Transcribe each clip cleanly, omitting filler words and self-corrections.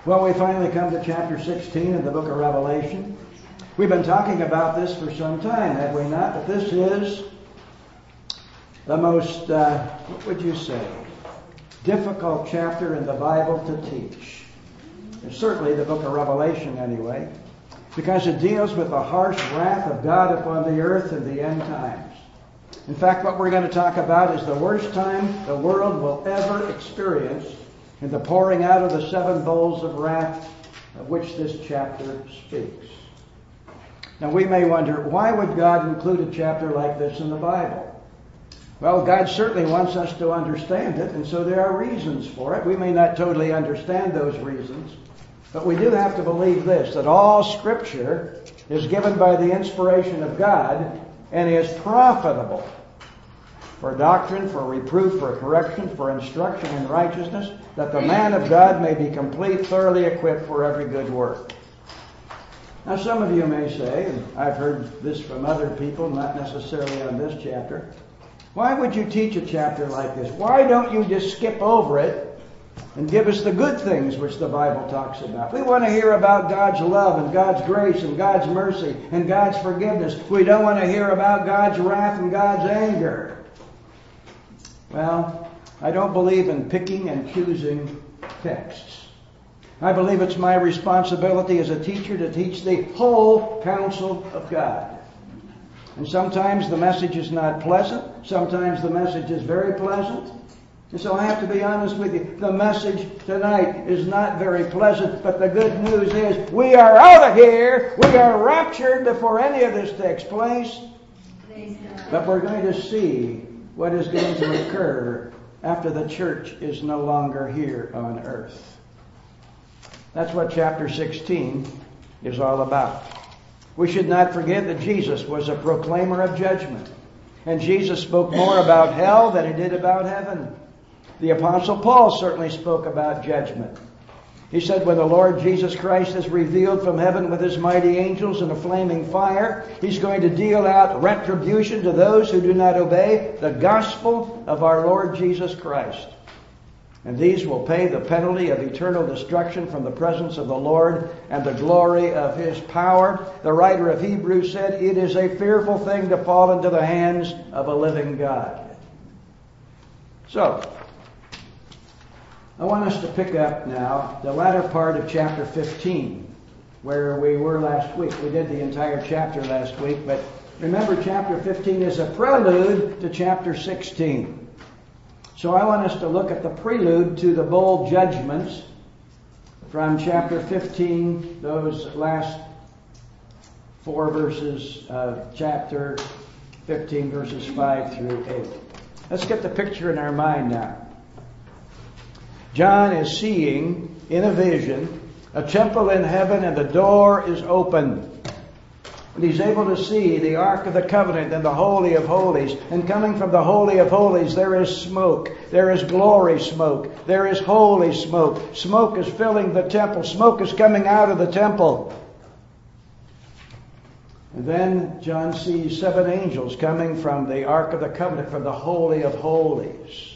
Well, we finally come to chapter 16 of the book of Revelation. We've been talking about this for some time, have we not? But this is the most, what would you say, difficult chapter in the Bible to teach. It's certainly the book of Revelation anyway, because it deals with the harsh wrath of God upon the earth in the end times. In fact, what we're going to talk about is the worst time the world will ever experience in the pouring out of the 7 bowls of wrath of which this chapter speaks. Now we may wonder, why would God include a chapter like this in the Bible? Well, God certainly wants us to understand it, and so there are reasons for it. We may not totally understand those reasons, but we do have to believe this, that all Scripture is given by the inspiration of God and is profitable for doctrine, for reproof, for correction, for instruction in righteousness, that the man of God may be complete, thoroughly equipped for every good work. Now some of you may say, and I've heard this from other people, not necessarily on this chapter, why would you teach a chapter like this? Why don't you just skip over it and give us the good things which the Bible talks about? We want to hear about God's love and God's grace and God's mercy and God's forgiveness. We don't want to hear about God's wrath and God's anger. Well, I don't believe in picking and choosing texts. I believe it's my responsibility as a teacher to teach the whole counsel of God. And sometimes the message is not pleasant. Sometimes the message is very pleasant. And so I have to be honest with you. The message tonight is not very pleasant, but the good news is we are out of here. We are raptured before any of this takes place. But we're going to see what is going to occur after the church is no longer here on earth. That's what chapter 16 is all about. We should not forget that Jesus was a proclaimer of judgment. And Jesus spoke more about hell than he did about heaven. The Apostle Paul certainly spoke about judgment. He said, when the Lord Jesus Christ is revealed from heaven with his mighty angels in a flaming fire, he's going to deal out retribution to those who do not obey the gospel of our Lord Jesus Christ. And these will pay the penalty of eternal destruction from the presence of the Lord and the glory of his power. The writer of Hebrews said, it is a fearful thing to fall into the hands of a living God. So, I want us to pick up now the latter part of chapter 15, where we were last week. We did the entire chapter last week, but remember chapter 15 is a prelude to chapter 16. So I want us to look at the prelude to the bowl judgments from chapter 15, those last 4 verses of chapter 15, verses 5 through 8. Let's get the picture in our mind now. John is seeing in a vision a temple in heaven, and the door is open. And he's able to see the Ark of the Covenant and the Holy of Holies. And coming from the Holy of Holies, there is smoke. There is glory smoke. There is holy smoke. Smoke is filling the temple. Smoke is coming out of the temple. And then John sees 7 angels coming from the Ark of the Covenant, from the Holy of Holies.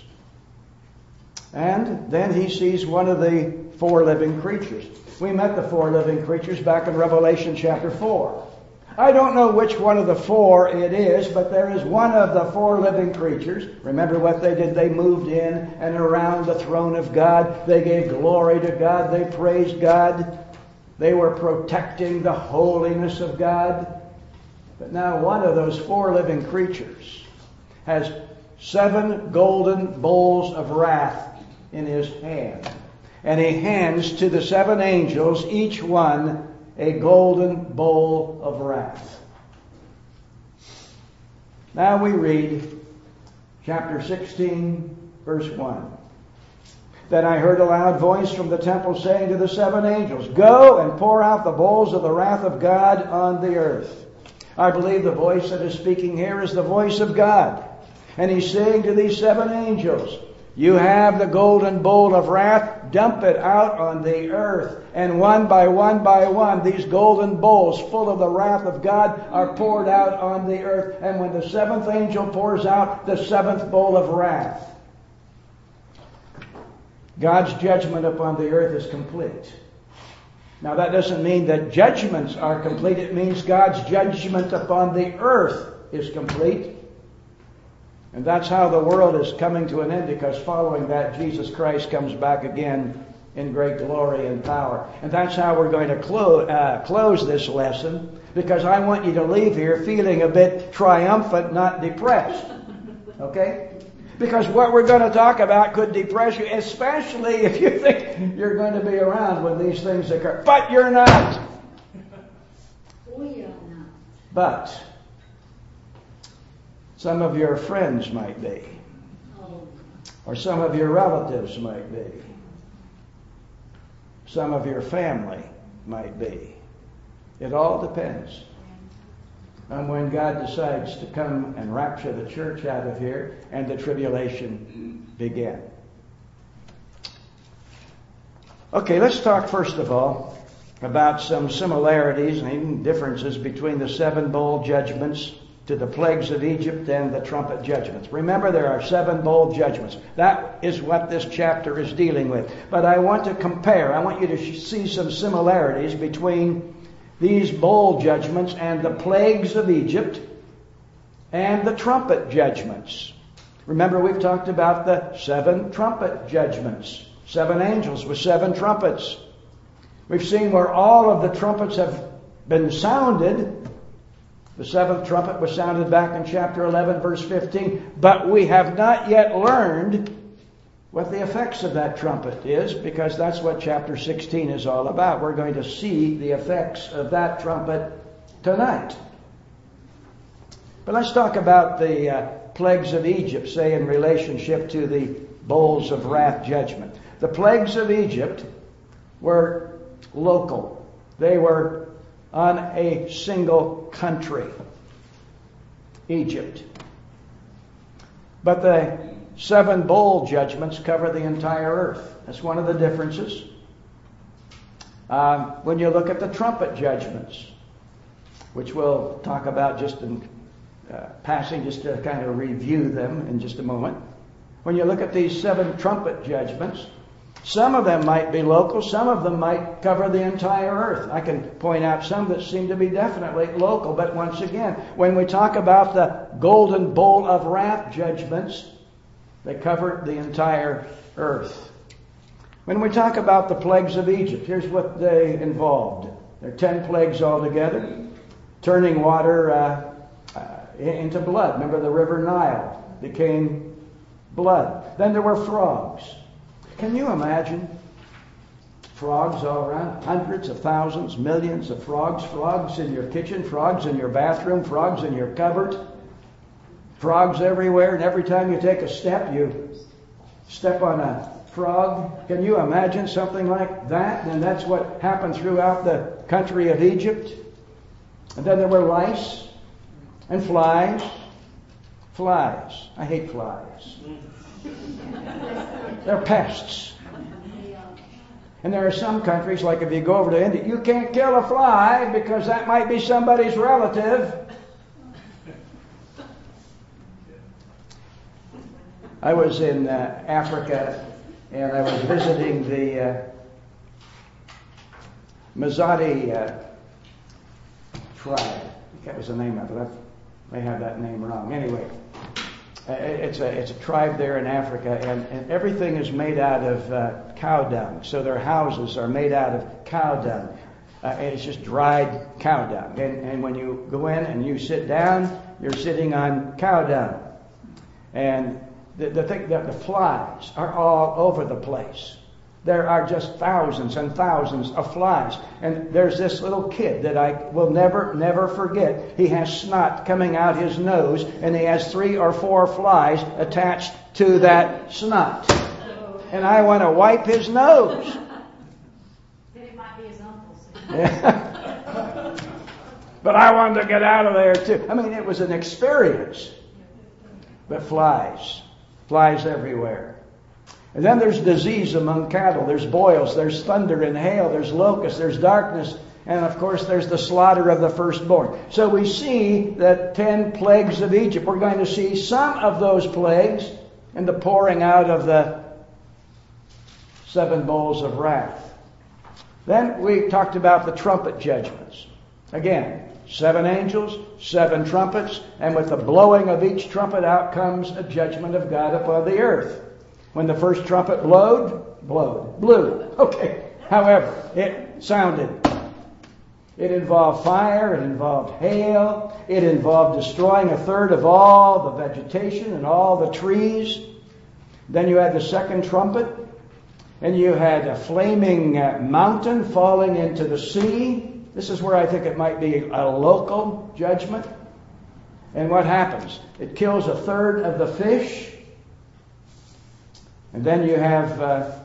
And then he sees one of the 4 living creatures. We met the 4 living creatures back in Revelation chapter 4. I don't know which one of the 4 it is, but there is one of the 4 living creatures. Remember what they did? They moved in and around the throne of God. They gave glory to God. They praised God. They were protecting the holiness of God. But now one of those 4 living creatures has 7 golden bowls of wrath in his hand. And he hands to the 7 angels, each one, a golden bowl of wrath. Now we read chapter 16, verse 1. Then I heard a loud voice from the temple saying to the 7 angels, go and pour out the bowls of the wrath of God on the earth. I believe the voice that is speaking here is the voice of God. And he's saying to these 7 angels, you have the golden bowl of wrath, dump it out on the earth. And one by one, these golden bowls full of the wrath of God are poured out on the earth. And when the 7th angel pours out the 7th bowl of wrath, God's judgment upon the earth is complete. Now that doesn't mean that judgments are complete. It means God's judgment upon the earth is complete. And that's how the world is coming to an end, because following that, Jesus Christ comes back again in great glory and power. And that's how we're going to close this lesson, because I want you to leave here feeling a bit triumphant, not depressed. Okay? Because what we're going to talk about could depress you, especially if you think you're going to be around when these things occur. But you're not. We are not. But some of your friends might be. Or some of your relatives might be. Some of your family might be. It all depends on when God decides to come and rapture the church out of here and the tribulation begin. Okay, let's talk first of all about some similarities and even differences between the 7 bowl judgments to the plagues of Egypt and the trumpet judgments. Remember, there are 7 bowl judgments. That is what this chapter is dealing with. But I want to compare. I want you to see some similarities between these bowl judgments and the plagues of Egypt and the trumpet judgments. Remember, we've talked about the 7 trumpet judgments. 7 angels with 7 trumpets. We've seen where all of the trumpets have been sounded. The 7th trumpet was sounded back in chapter 11, verse 15. But we have not yet learned what the effects of that trumpet is, because that's what chapter 16 is all about. We're going to see the effects of that trumpet tonight. But let's talk about the plagues of Egypt, say in relationship to the bowls of wrath judgment. The plagues of Egypt were local. They were on a single country, Egypt. But the 7 bowl judgments cover the entire earth. That's one of the differences. When you look at the trumpet judgments, which we'll talk about just in passing, just to kind of review them in just a moment. When you look at these 7 trumpet judgments, some of them might be local, some of them might cover the entire earth. I can point out some that seem to be definitely local, but once again, when we talk about the golden bowl of wrath judgments, they cover the entire earth. When we talk about the plagues of Egypt, here's what they involved. There are 10 plagues altogether. Turning water into blood. Remember, the river Nile became blood. Then there were frogs. Can you imagine frogs all around? Hundreds of thousands, millions of frogs. Frogs in your kitchen, frogs in your bathroom, frogs in your cupboard. Frogs everywhere, and every time you take a step, you step on a frog. Can you imagine something like that? And that's what happened throughout the country of Egypt. And then there were lice and flies. Flies. I hate flies. They're pests. And there are some countries, like if you go over to India, you can't kill a fly because that might be somebody's relative. I was in Africa, and I was visiting the Mazadi tribe. I think that was the name of it. I may have that name wrong. Anyway, it's a tribe there in Africa, and everything is made out of cow dung. So their houses are made out of cow dung. It's just dried cow dung. And when you go in and you sit down, you're sitting on cow dung. And the flies are all over the place. There are just thousands and thousands of flies. And there's this little kid that I will never forget. He has snot coming out his nose, and he has 3 or 4 flies attached to that snot. And I want to wipe his nose. Then it might be his uncle's. Yeah. But I wanted to get out of there too. I mean, it was an experience. But flies everywhere. And then there's disease among cattle. There's boils, there's thunder and hail, there's locusts, there's darkness, and of course there's the slaughter of the firstborn. So we see the 10 plagues of Egypt. We're going to see some of those plagues in the pouring out of the 7 bowls of wrath. Then we talked about the trumpet judgments. Again, 7 angels, 7 trumpets, and with the blowing of each trumpet out comes a judgment of God upon the earth. When the first trumpet blew. Okay. However, it sounded. It involved fire, it involved hail, it involved destroying 1/3 of all the vegetation and all the trees. Then you had the second trumpet, and you had a flaming mountain falling into the sea. This is where I think it might be a local judgment. And what happens? It kills 1/3 of the fish. And then you have a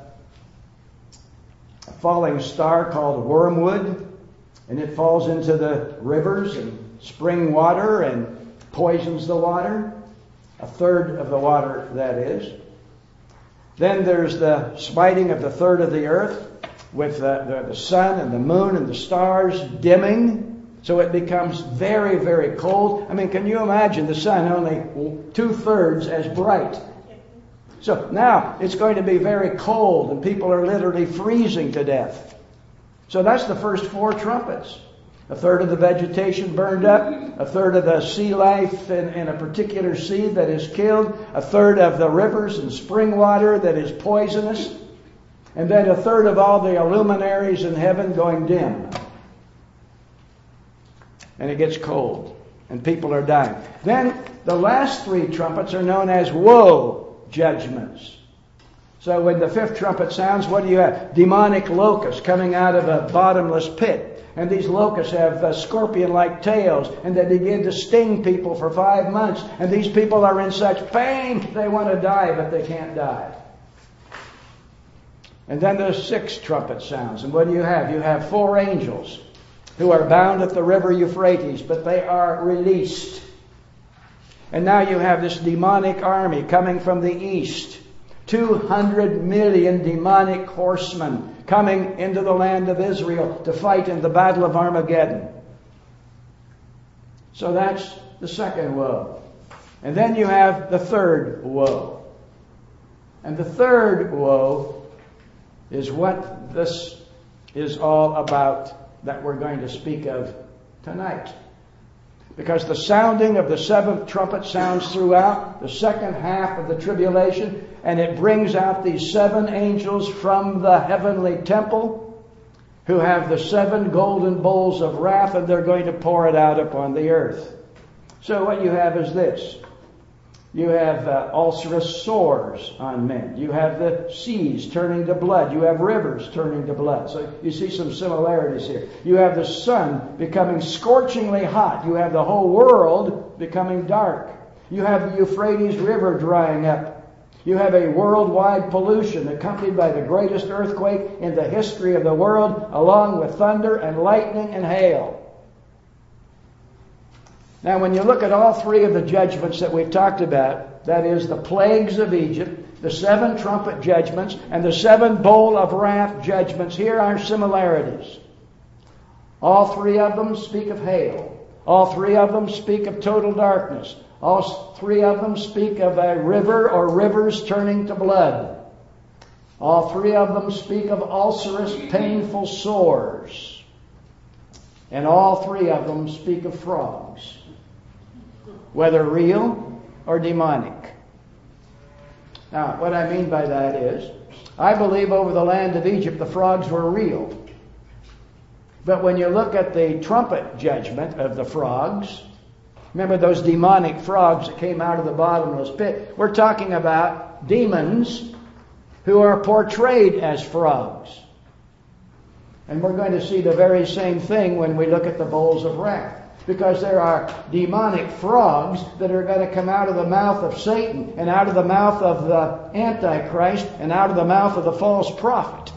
falling star called wormwood. And it falls into the rivers and spring water and poisons the water. 1/3 of the water, that is. Then there's the smiting of the 1/3 of the earth with the sun and the moon and the stars dimming. So it becomes very, very cold. I mean, can you imagine the sun only 2/3 as bright? So now it's going to be very cold and people are literally freezing to death. So that's the first 4 trumpets. 1/3 of the vegetation burned up, 1/3 of the sea life in a particular sea that is killed, 1/3 of the rivers and spring water that is poisonous, and then 1/3 of all the luminaries in heaven going dim. And it gets cold, and people are dying. Then the last 3 trumpets are known as woe judgments. So when the 5th trumpet sounds, what do you have? Demonic locusts coming out of a bottomless pit. And these locusts have scorpion-like tails, and they begin to sting people for 5 months. And these people are in such pain, they want to die, but they can't die. And then the 6th trumpet sounds. And what do you have? You have 4 angels who are bound at the river Euphrates, but they are released. And now you have this demonic army coming from the east. 200 million demonic horsemen coming into the land of Israel to fight in the battle of Armageddon. So that's the second woe. And then you have the third woe. And the third woe is what this is all about that we're going to speak of tonight. Because the sounding of the 7th trumpet sounds throughout the second half of the tribulation, and it brings out these 7 angels from the heavenly temple who have the 7 golden bowls of wrath, and they're going to pour it out upon the earth. So what you have is this. You have ulcerous sores on men. You have the seas turning to blood. You have rivers turning to blood. So you see some similarities here. You have the sun becoming scorchingly hot. You have the whole world becoming dark. You have the Euphrates River drying up. You have a worldwide pollution accompanied by the greatest earthquake in the history of the world, along with thunder and lightning and hail. Now, when you look at all 3 of the judgments that we've talked about, that is the plagues of Egypt, the 7 trumpet judgments, and the 7 bowl of wrath judgments, here are similarities. All 3 of them speak of hail. All 3 of them speak of total darkness. All 3 of them speak of a river or rivers turning to blood. All 3 of them speak of ulcerous, painful sores. And all 3 of them speak of frogs, whether real or demonic. Now, what I mean by that is, I believe over the land of Egypt the frogs were real. But when you look at the trumpet judgment of the frogs, remember those demonic frogs that came out of the bottomless pit, we're talking about demons who are portrayed as frogs. And we're going to see the very same thing when we look at the bowls of wrath. Because there are demonic frogs that are going to come out of the mouth of Satan and out of the mouth of the Antichrist and out of the mouth of the false prophet.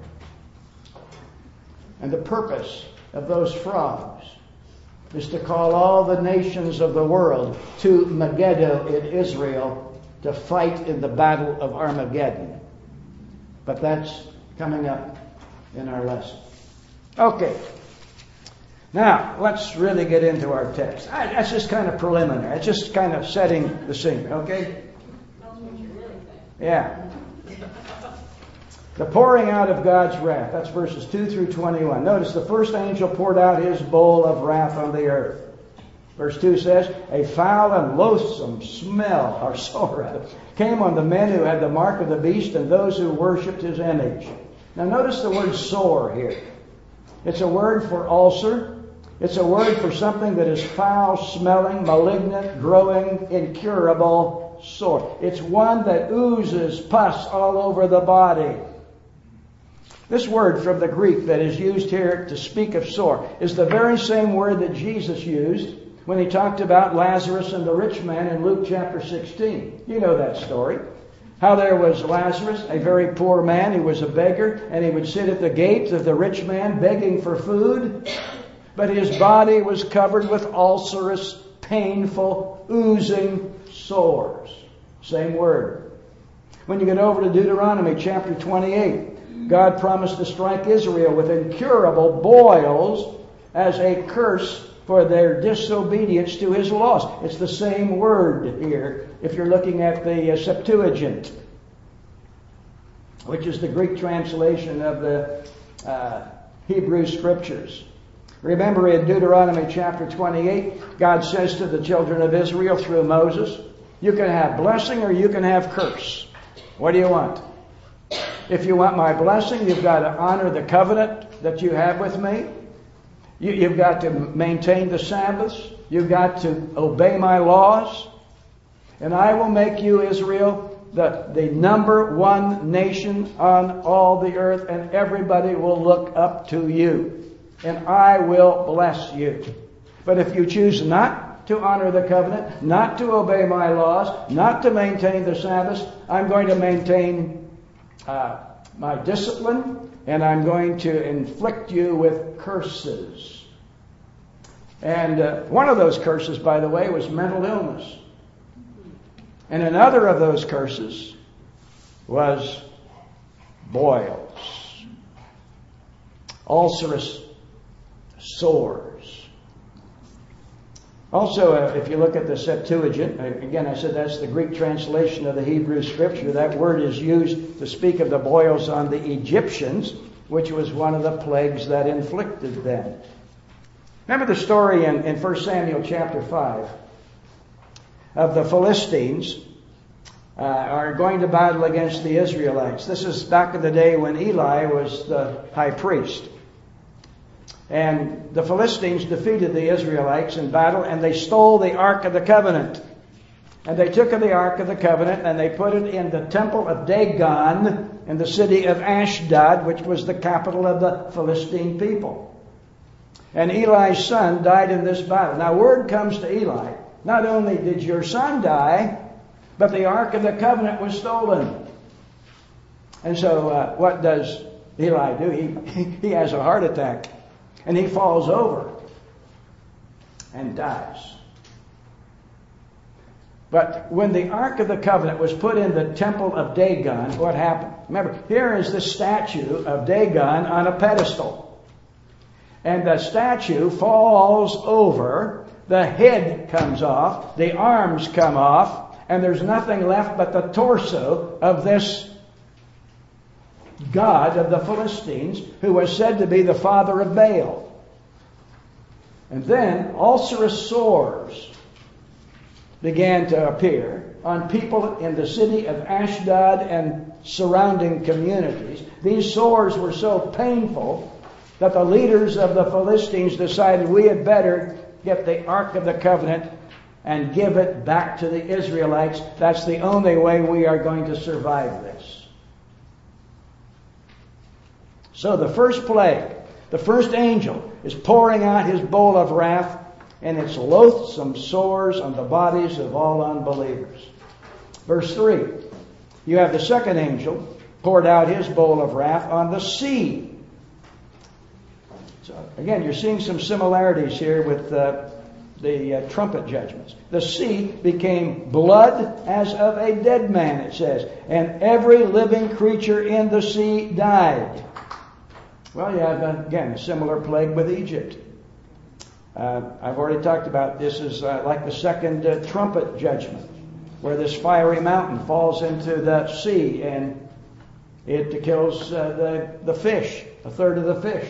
And the purpose of those frogs is to call all the nations of the world to Megiddo in Israel to fight in the battle of Armageddon. But that's coming up in our lesson. Okay. Now, let's really get into our text. That's just kind of preliminary. It's just kind of setting the scene, okay? Yeah. The pouring out of God's wrath. That's verses 2 through 21. Notice the first angel poured out his bowl of wrath on the earth. Verse 2 says, a foul and loathsome smell, or sore, came on the men who had the mark of the beast and those who worshipped his image. Now notice the word sore here. It's a word for ulcer. It's a word for something that is foul-smelling, malignant, growing, incurable, sore. It's one that oozes pus all over the body. This word from the Greek that is used here to speak of sore is the very same word that Jesus used when he talked about Lazarus and the rich man in Luke chapter 16. You know that story. How there was Lazarus, a very poor man. He was a beggar, and he would sit at the gate of the rich man begging for food. But his body was covered with ulcerous, painful, oozing sores. Same word. When you get over to Deuteronomy chapter 28, God promised to strike Israel with incurable boils as a curse for their disobedience to his laws. It's the same word here if you're looking at the Septuagint, which is the Greek translation of the Hebrew Scriptures. Remember in Deuteronomy chapter 28, God says to the children of Israel through Moses, you can have blessing or you can have curse. What do you want? If you want my blessing, you've got to honor the covenant that you have with me. You've got to maintain the Sabbaths. You've got to obey my laws. And I will make you, Israel, the number one nation on all the earth, and everybody will look up to you. And I will bless you. But if you choose not to honor the covenant, not to obey my laws, not to maintain the Sabbaths, I'm going to maintain my discipline, and I'm going to inflict you with curses. And one of those curses, by the way, was mental illness. And another of those curses was boils, ulcerous sores. Also, if you look at the Septuagint, again, I said that's the Greek translation of the Hebrew Scripture. That word is used to speak of the boils on the Egyptians, which was one of the plagues that inflicted them. Remember the story in 1 Samuel chapter 5 of the Philistines are going to battle against the Israelites. This is back in the day when Eli was the high priest. And the Philistines defeated the Israelites in battle, and they stole the Ark of the Covenant. And they took the Ark of the Covenant and they put it in the temple of Dagon in the city of Ashdod, which was the capital of the Philistine people. And Eli's son died in this battle. Now word comes to Eli, not only did your son die, but the Ark of the Covenant was stolen. And so what does Eli do? He has a heart attack. And he falls over and dies. But when the Ark of the Covenant was put in the temple of Dagon, what happened? Remember, here is the statue of Dagon on a pedestal. And the statue falls over, the head comes off, the arms come off, and there's nothing left but the torso of this god of the Philistines, who was said to be the father of Baal. And then ulcerous sores began to appear on people in the city of Ashdod and surrounding communities. These sores were so painful that the leaders of the Philistines decided we had better get the Ark of the Covenant and give it back to the Israelites. That's the only way we are going to survive this. So the first plague, the first angel, is pouring out his bowl of wrath, and it's loathsome sores on the bodies of all unbelievers. Verse 3, you have the second angel poured out his bowl of wrath on the sea. So again, you're seeing some similarities here with the trumpet judgments. The sea became blood as of a dead man, it says, and every living creature in the sea died. Well, you have, again, a similar plague with Egypt. I've already talked about this is like the second trumpet judgment, where this fiery mountain falls into the sea and It kills the fish. A third of the fish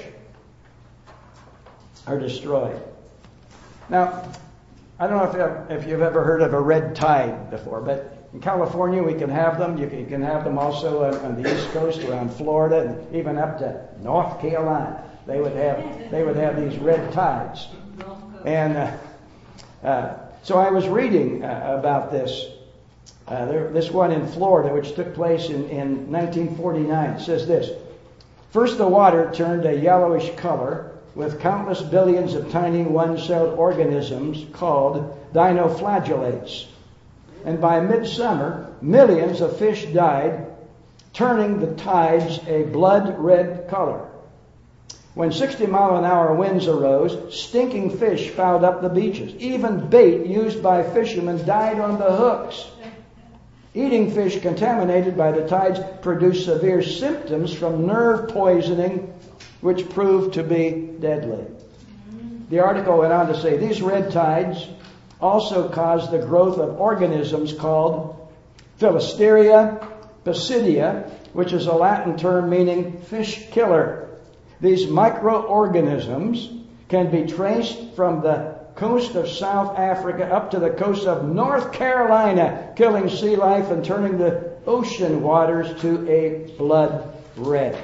are destroyed. Now, I don't know if you've ever heard of a red tide before, but in California we can have them. You can have them also on the East Coast, around Florida, and even up to North Carolina. They would have these red tides. And so I was reading about this. This one in Florida, which took place in 1949. It says this: first, the water turned a yellowish color with countless billions of tiny one-celled organisms called dinoflagellates. And by midsummer, millions of fish died, turning the tides a blood-red color. When 60-mile-an-hour winds arose, stinking fish fouled up the beaches. Even bait used by fishermen died on the hooks. Eating fish contaminated by the tides produced severe symptoms from nerve poisoning, which proved to be deadly. The article went on to say these red tides also caused the growth of organisms called Philisteria basidia, which is a Latin term meaning fish killer. These microorganisms can be traced from the coast of South Africa up to the coast of North Carolina, killing sea life and turning the ocean waters to a blood red.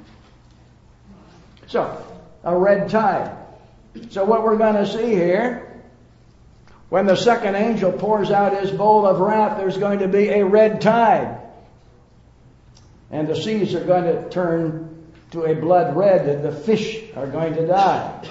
So, a red tide. So what we're going to see here, when the second angel pours out his bowl of wrath, there's going to be a red tide. And the seas are going to turn to a blood red, and the fish are going to die.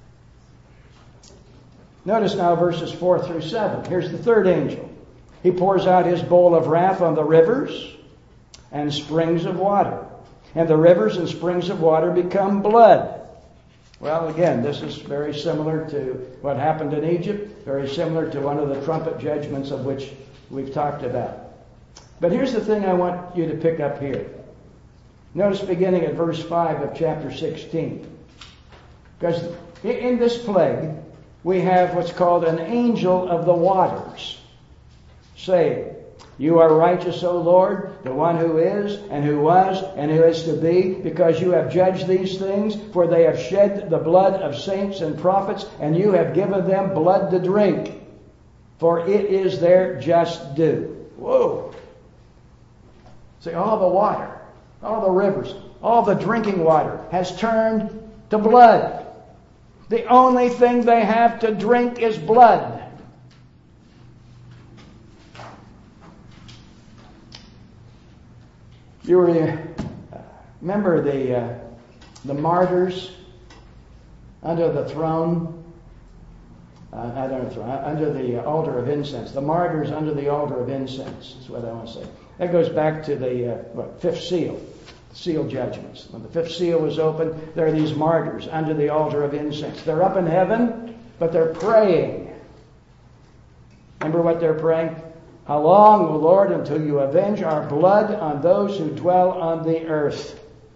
Notice now verses 4 through 7. Here's the third angel. He pours out his bowl of wrath on the rivers and springs of water. And the rivers and springs of water become blood. Well, again, this is very similar to what happened in Egypt, very similar to one of the trumpet judgments of which we've talked about. But here's the thing I want you to pick up here. Notice beginning at verse 5 of chapter 16. Because in this plague, we have what's called an angel of the waters saying, "You are righteous, O Lord, the one who is, and who was, and who is to be, because you have judged these things, for they have shed the blood of saints and prophets, and you have given them blood to drink, for it is their just due." Whoa! See, all the water, all the rivers, all the drinking water has turned to blood. The only thing they have to drink is blood. You remember the martyrs under the throne, under the altar of incense. The martyrs under the altar of incense is what I want to say. That goes back to the fifth seal. Seal judgments. When the fifth seal was opened, there are these martyrs under the altar of incense. They're up in heaven, but they're praying. Remember what they're praying? "How long, O Lord, until you avenge our blood on those who dwell on the earth?"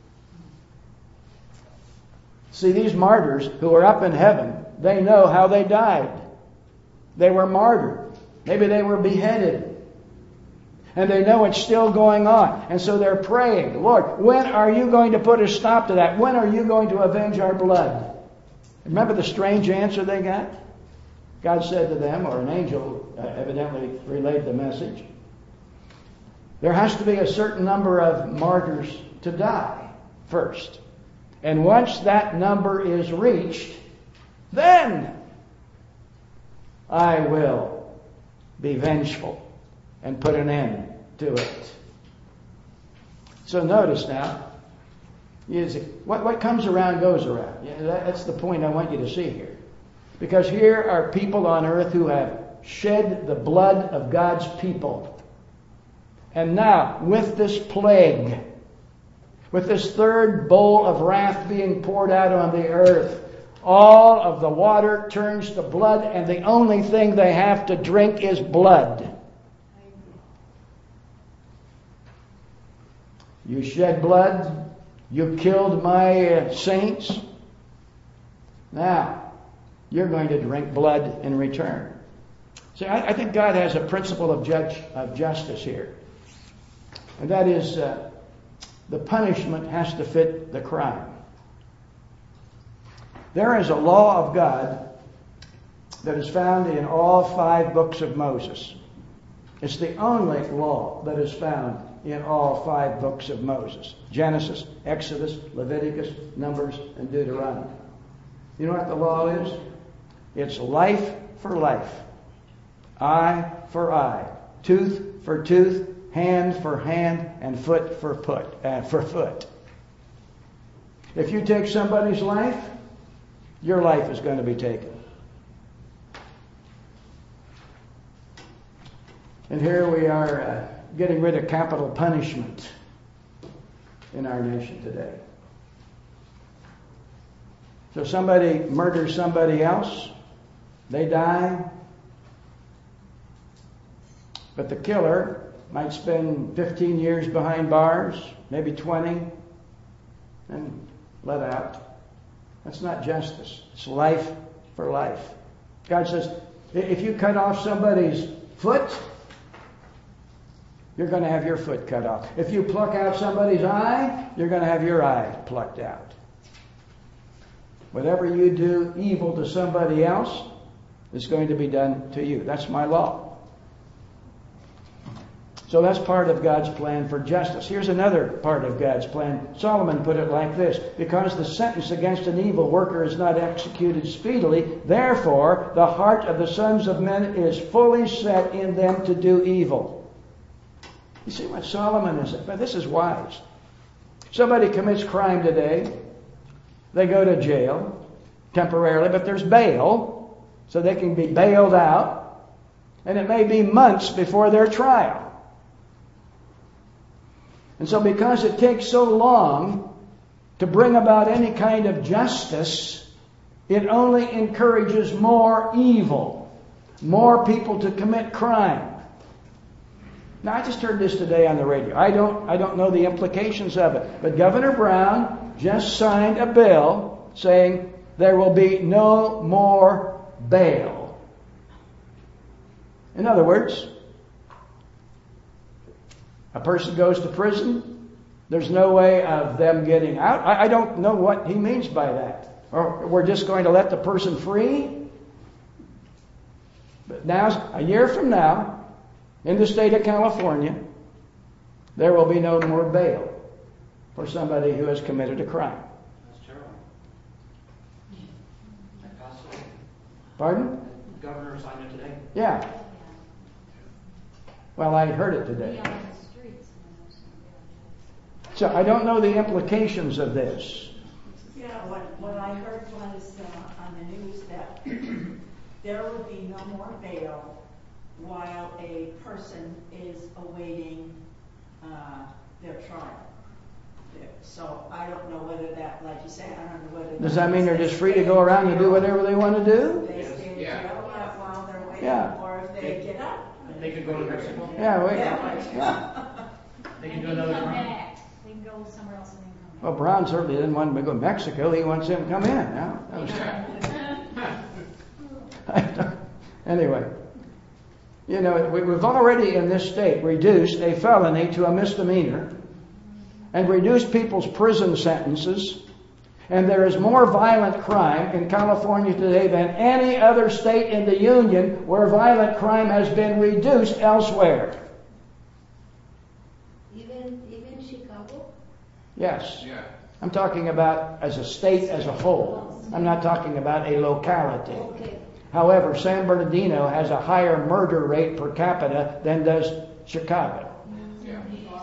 See, these martyrs who are up in heaven, they know how they died. They were martyred. Maybe they were beheaded. And they know it's still going on. And so they're praying, "Lord, when are you going to put a stop to that? When are you going to avenge our blood?" Remember the strange answer they got? God said to them, or an angel evidently relayed the message, there has to be a certain number of martyrs to die first. And once that number is reached, then I will be vengeful and put an end to it. So notice now, what comes around goes around. That's the point I want you to see here. Because here are people on earth who have shed the blood of God's people. And now, with this plague, with this third bowl of wrath being poured out on the earth, all of the water turns to blood, and the only thing they have to drink is blood. You shed blood. You killed my saints. Now, you're going to drink blood in return. See, I think God has a principle of justice here. And that is, the punishment has to fit the crime. There is a law of God that is found in all 5 books of Moses. It's the only law that is found in all 5 books of Moses. Genesis, Exodus, Leviticus, Numbers, and Deuteronomy. You know what the law is? It's life for life, eye for eye, tooth for tooth, hand for hand, and foot for foot. If you take somebody's life, your life is going to be taken. And here we are getting rid of capital punishment in our nation today. So somebody murders somebody else, they die, but the killer might spend 15 years behind bars, maybe 20, and let out. That's not justice. It's life for life. God says, if you cut off somebody's foot, you're going to have your foot cut off. If you pluck out somebody's eye, you're going to have your eye plucked out. Whatever you do evil to somebody else is going to be done to you. That's my law. So that's part of God's plan for justice. Here's another part of God's plan. Solomon put it like this: because the sentence against an evil worker is not executed speedily, therefore the heart of the sons of men is fully set in them to do evil. You see what Solomon is saying? But this is wise. Somebody commits crime today. They go to jail temporarily, but there's bail, so they can be bailed out. And it may be months before their trial. And so because it takes so long to bring about any kind of justice, it only encourages more evil, more people to commit crime. Now, I just heard this today on the radio. I don't know the implications of it. But Governor Brown just signed a bill saying there will be no more bail. In other words, a person goes to prison, there's no way of them getting out. I don't know what he means by that. Or we're just going to let the person free? But now, a year from now, in the state of California, there will be no more bail for somebody who has committed a crime. That's terrible. That passed away. Pardon? The governor signed it today. Yeah. Well, I heard it today. So I don't know the implications of this. Yeah, what I heard was on the news that there will be no more bail while a person is awaiting their trial. So I don't know whether that, like you say, I don't know whether... Does that mean they're just free to go around and do whatever they want to do? They stay in jail while they're waiting, Yeah. or if they get up. They could go to Mexico. Yeah. They can do They another come crime. back. They can go somewhere else and then come back. Well, Brown certainly didn't want him to go to Mexico. He wants him to come in. Yeah? That was... Anyway, you know, we've already in this state reduced a felony to a misdemeanor and reduced people's prison sentences. And there is more violent crime in California today than any other state in the Union where violent crime has been reduced elsewhere. Even Chicago? Yes. Yeah. I'm talking about as a state as a whole. I'm not talking about a locality. Okay. However, San Bernardino has a higher murder rate per capita than does Chicago. Yeah.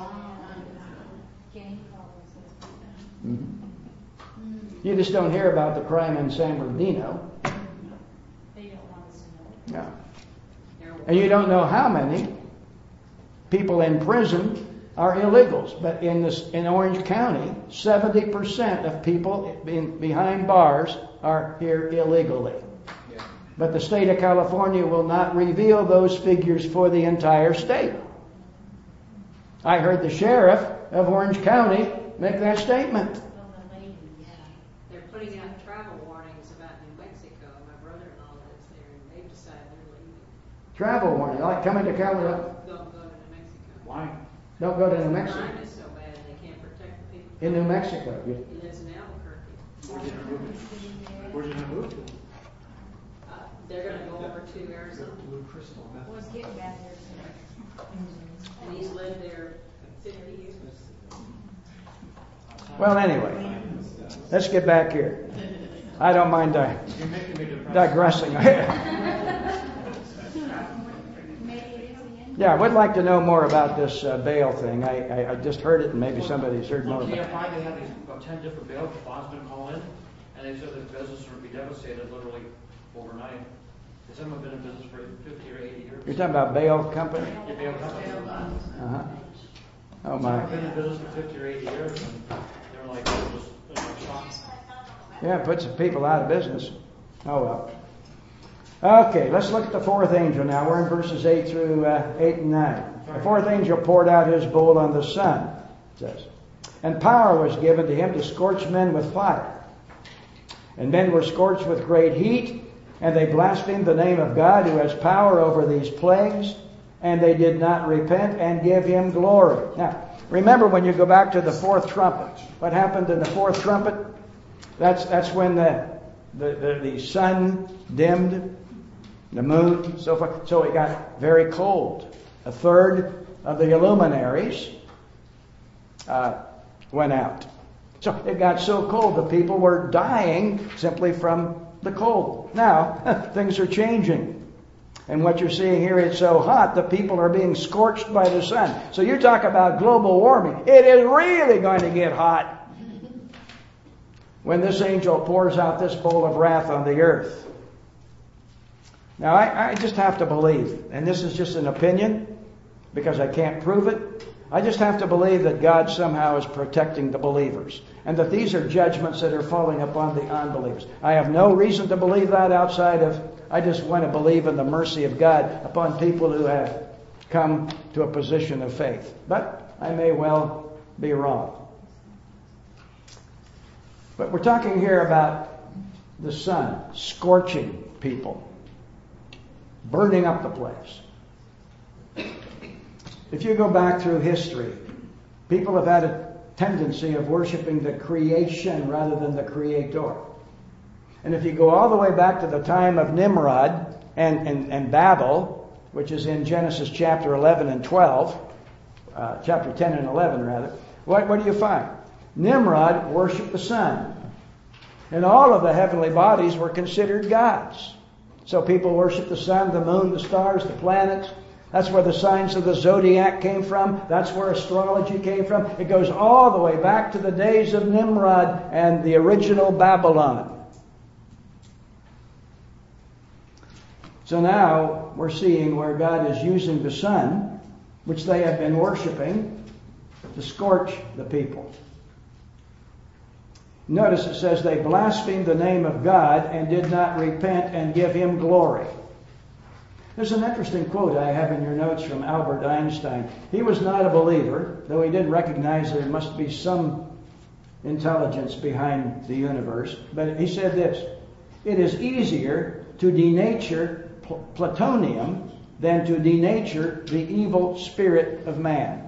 Mm-hmm. You just don't hear about the crime in San Bernardino. They don't want us to know. No. And you don't know how many people in prison are illegals. But in Orange County, 70% of people behind bars are here illegally. Yeah. But the state of California will not reveal those figures for the entire state. I heard the sheriff of Orange County make that statement. They're putting out travel warnings about New Mexico. My brother-in-law lives there, and they've decided they're leaving. Travel warning, like coming to California. Don't go to New Mexico. Why? Don't go to New Mexico. Crime is so bad they can't protect in New Mexico. He lives in Albuquerque. Where's he gonna move? Where's he gonna move to? They're gonna go over to Arizona, Was getting back there soon. and he's lived there 50 years. Well, anyway, let's get back here. I don't mind You're making me depressed. digressing. Maybe it is again. Yeah, I would like to know more about this Baal thing. I just heard it, and maybe somebody's heard more On about it. TFI, they had these about 10 different Baal bondsmen call in, and they said that business would be devastated literally overnight. Some have been in business for 50 or 80 years. You're talking about Baal Company? Yeah, Baal companies. Uh-huh. Oh, Some my. have been in business for 50 or 80 years, and they're like, just shocked. Yeah, it puts people out of business. Oh, well. Okay, let's look at the fourth angel now. We're in verses 8 through 8 and 9. The fourth angel poured out his bowl on the sun, it says. And power was given to him to scorch men with fire. And men were scorched with great heat, and they blasphemed the name of God who has power over these plagues, and they did not repent and give him glory. Now, remember when you go back to the fourth trumpet, what happened in the fourth trumpet? That's when the sun dimmed, the moon, so forth. So it got very cold. A third of the luminaries went out. So it got so cold the people were dying simply from the cold. Now, things are changing. And what you're seeing here, it's so hot, the people are being scorched by the sun. So you talk about global warming. It is really going to get hot when this angel pours out this bowl of wrath on the earth. Now, I just have to believe, and this is just an opinion, because I can't prove it. I just have to believe that God somehow is protecting the believers, and that these are judgments that are falling upon the unbelievers. I have no reason to believe that outside of, I just want to believe in the mercy of God upon people who have come to a position of faith. But I may well be wrong. But we're talking here about the sun scorching people, burning up the place. If you go back through history, people have had a tendency of worshiping the creation rather than the creator. And if you go all the way back to the time of Nimrod and Babel, which is in Genesis chapter 11 and 12, chapter 10 and 11 rather, what do you find? Nimrod worshipped the sun. And all of the heavenly bodies were considered gods. So people worship the sun, the moon, the stars, the planets. That's where the signs of the zodiac came from. That's where astrology came from. It goes all the way back to the days of Nimrod and the original Babylon. So now we're seeing where God is using the sun, which they have been worshiping, to scorch the people. Notice it says they blasphemed the name of God and did not repent and give him glory. There's an interesting quote I have in your notes from Albert Einstein. He was not a believer, though he did recognize there must be some intelligence behind the universe. But he said this: it is easier to denature plutonium than to denature the evil spirit of man.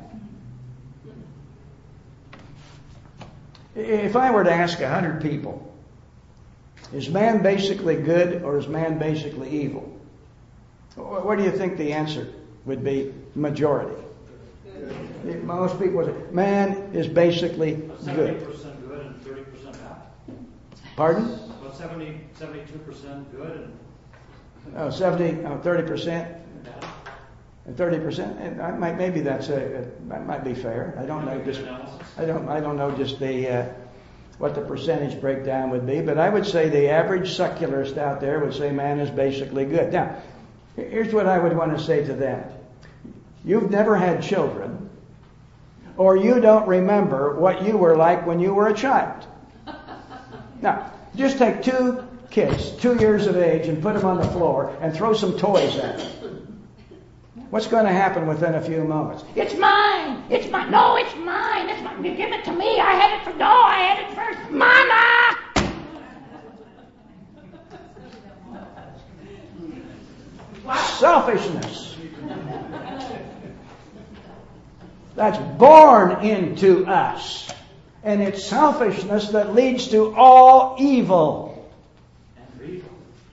If I were to ask 100 people, is man basically good or is man basically evil? What do you think the answer would be? Majority. Most people would say, man is basically good. 70% good and 30% bad. Pardon? About 72% good and 30%. bad. And 30%. And maybe that might be fair. I don't know just. I don't know just what the percentage breakdown would be, but I would say the average secularist out there would say man is basically good. Now, here's what I would want to say to them. You've never had children, or you don't remember what you were like when you were a child. Now, just take two kids, 2 years of age, and put them on the floor and throw some toys at them. What's going to happen within a few moments? It's mine! It's mine! No, it's mine! It's mine! You give it to me! I had it first! No, I had it first! Mama! Selfishness. That's born into us. And it's selfishness that leads to all evil. And greed.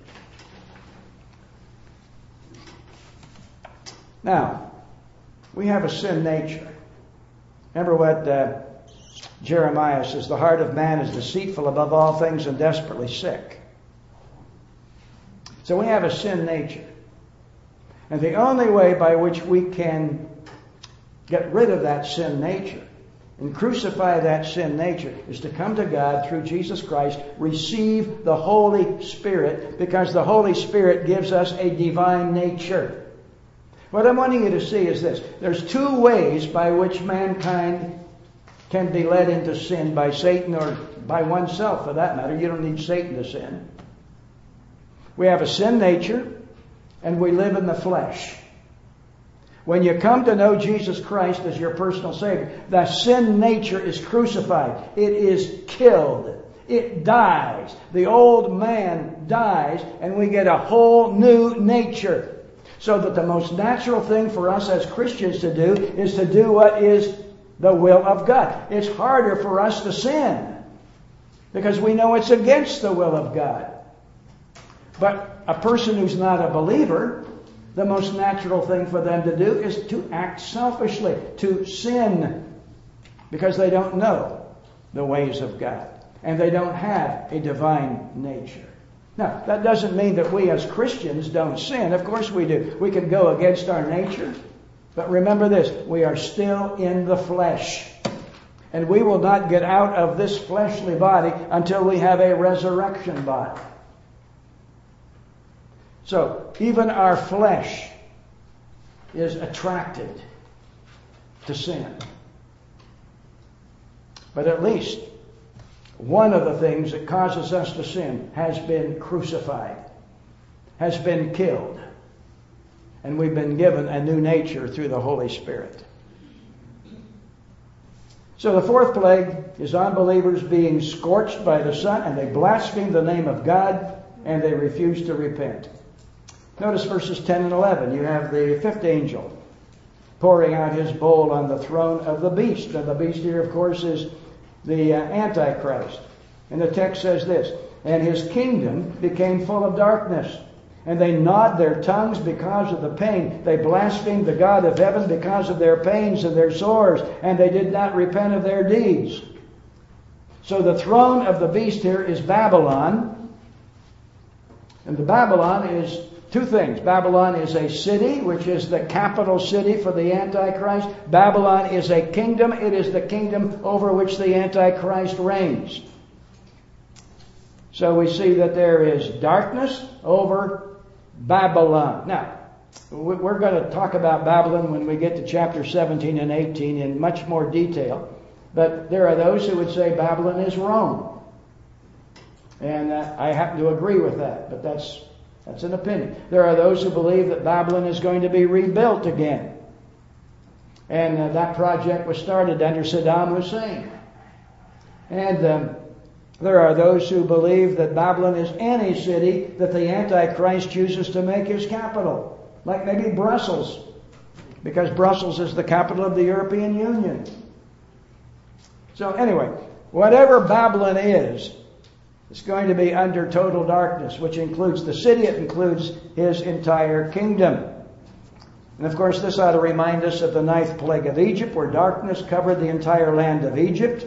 Now, we have a sin nature. Remember what Jeremiah says, the heart of man is deceitful above all things and desperately sick. So we have a sin nature. And the only way by which we can get rid of that sin nature and crucify that sin nature is to come to God through Jesus Christ, receive the Holy Spirit, because the Holy Spirit gives us a divine nature. What I'm wanting you to see is this. There's two ways by which mankind can be led into sin, by Satan or by oneself for that matter. You don't need Satan to sin. We have a sin nature, and we live in the flesh. When you come to know Jesus Christ as your personal Savior, the sin nature is crucified. It is killed. It dies. The old man dies, and we get a whole new nature. So that the most natural thing for us as Christians to do is to do what is the will of God. It's harder for us to sin because we know it's against the will of God. But a person who's not a believer, the most natural thing for them to do is to act selfishly, to sin, because they don't know the ways of God and they don't have a divine nature. Now, that doesn't mean that we as Christians don't sin. Of course we do. We can go against our nature. But remember this, we are still in the flesh. And we will not get out of this fleshly body until we have a resurrection body. So, even our flesh is attracted to sin. But at least one of the things that causes us to sin has been crucified, has been killed, and we've been given a new nature through the Holy Spirit. So the fourth plague is unbelievers being scorched by the sun, and they blaspheme the name of God, and they refuse to repent. Notice verses 10 and 11. You have the fifth angel pouring out his bowl on the throne of the beast. Now the beast here, of course, is the Antichrist. And the text says this, and his kingdom became full of darkness, and they gnawed their tongues because of the pain. They blasphemed the God of heaven because of their pains and their sores, and they did not repent of their deeds. So the throne of the beast here is Babylon. And the Babylon is two things. Babylon is a city, which is the capital city for the Antichrist. Babylon is a kingdom. It is the kingdom over which the Antichrist reigns. So we see that there is darkness over Babylon. Now, we're going to talk about Babylon when we get to chapter 17 and 18 in much more detail. But there are those who would say Babylon is Rome. And I happen to agree with that, but that's an opinion. There are those who believe that Babylon is going to be rebuilt again. And that project was started under Saddam Hussein. And there are those who believe that Babylon is any city that the Antichrist chooses to make his capital. Like maybe Brussels, because Brussels is the capital of the European Union. So anyway, whatever Babylon is, it's going to be under total darkness, which includes the city. It includes his entire kingdom. And of course, this ought to remind us of the ninth plague of Egypt, where darkness covered the entire land of Egypt.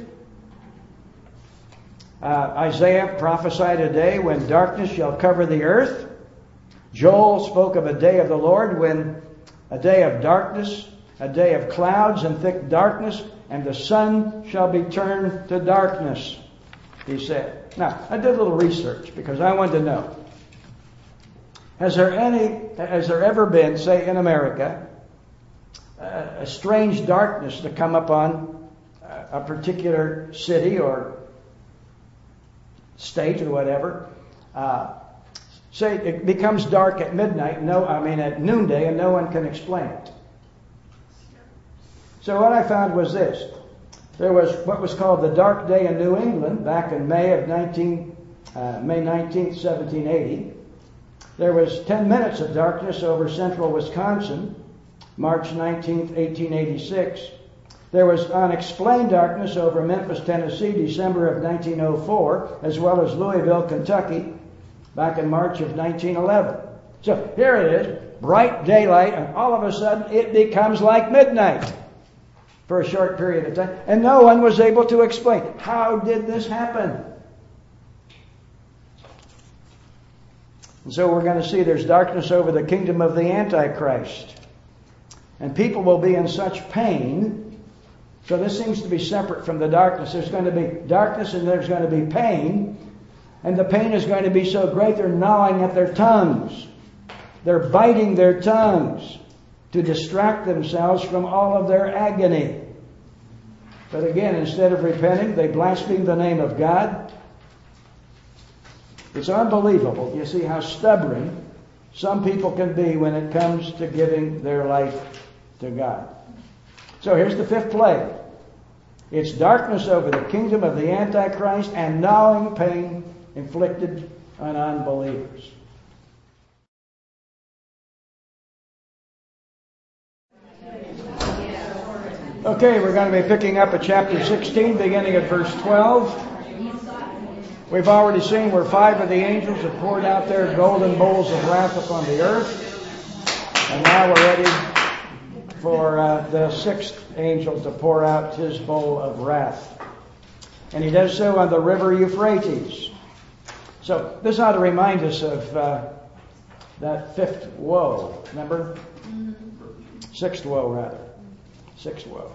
Isaiah prophesied a day when darkness shall cover the earth. Joel spoke of a day of the Lord when a day of darkness, a day of clouds and thick darkness, and the sun shall be turned to darkness, he said. Now, I did a little research because I wanted to know, has there ever been, say in America, a strange darkness to come upon a particular city or state or whatever? Say it becomes dark at midnight, at noonday, and no one can explain it. So what I found was this. There was what was called the Dark Day in New England back in May 19th, 1780. There was 10 minutes of darkness over central Wisconsin, March 19th, 1886. There was unexplained darkness over Memphis, Tennessee, December of 1904, as well as Louisville, Kentucky, back in March of 1911. So here it is, bright daylight, and all of a sudden it becomes like midnight for a short period of time. And no one was able to explain, how did this happen? And so we're going to see there's darkness over the kingdom of the Antichrist. And people will be in such pain. So this seems to be separate from the darkness. There's going to be darkness and there's going to be pain. And the pain is going to be so great they're gnawing at their tongues. They're biting their tongues to distract themselves from all of their agony. But again, instead of repenting, they blaspheme the name of God. It's unbelievable. You see how stubborn some people can be when it comes to giving their life to God. So here's the fifth plague. It's darkness over the kingdom of the Antichrist and gnawing pain inflicted on unbelievers. Okay, we're going to be picking up at chapter 16, beginning at verse 12. We've already seen where 5 of the angels have poured out their golden bowls of wrath upon the earth. And now we're ready for the 6th angel to pour out his bowl of wrath. And he does so on the river Euphrates. So this ought to remind us of that 5th woe. Remember? 6th woe, rather. 6th woe.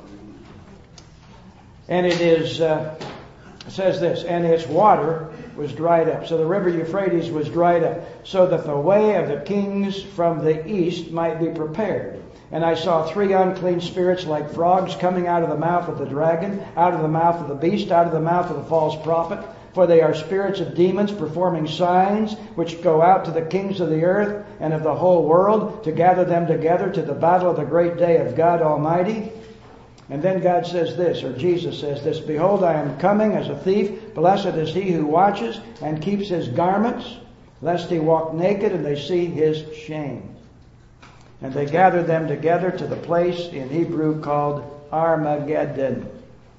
And it is... It says this, and its water was dried up. So the river Euphrates was dried up, so that the way of the kings from the east might be prepared. And I saw 3 unclean spirits like frogs coming out of the mouth of the dragon, out of the mouth of the beast, out of the mouth of the false prophet. For they are spirits of demons performing signs, which go out to the kings of the earth and of the whole world, to gather them together to the battle of the great day of God Almighty. And then God says this, or Jesus says this, Behold, I am coming as a thief. Blessed is he who watches and keeps his garments, lest he walk naked and they see his shame. And they gathered them together to the place in Hebrew called Armageddon.